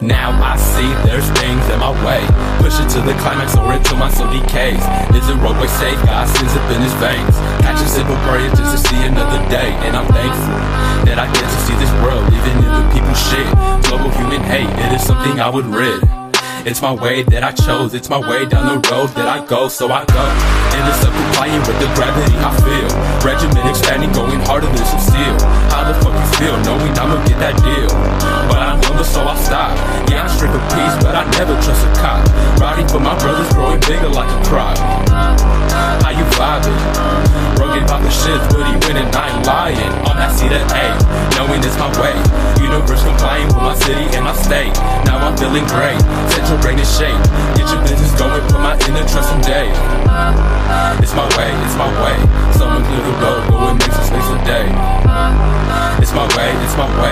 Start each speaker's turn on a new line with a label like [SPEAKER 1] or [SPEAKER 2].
[SPEAKER 1] Now I see there's things in my way, push it to the climax or until my soul decays. Is the roadway safe? God sends up in his veins. Catch a simple prayer just to see another day. And I'm thankful that I get to see this world, even if the people shit. Global human hate, it is something I would rid. It's my way that I chose, it's my way down the road that I go, so I go. And it's up complying with the gravity I feel. Regimen expanding, going harder than some steel. How the fuck you feel, knowing I'ma get that deal? But I'm younger, so I'll stop. Yeah, I'm strict of peace, but I never trust a cop. Riding for my brothers, growing bigger like a crop. How you vibing? Rugged about the shit, but he winning, I ain't lying. On that seat at A, knowing it's my way. Universe complying with my city and my state. Now I'm feeling great, set your brain in shape. Get your business going, put my inner trust in day. It's my way, it's my way. Someone clear the road, go and make some space today. It's my way, it's my way.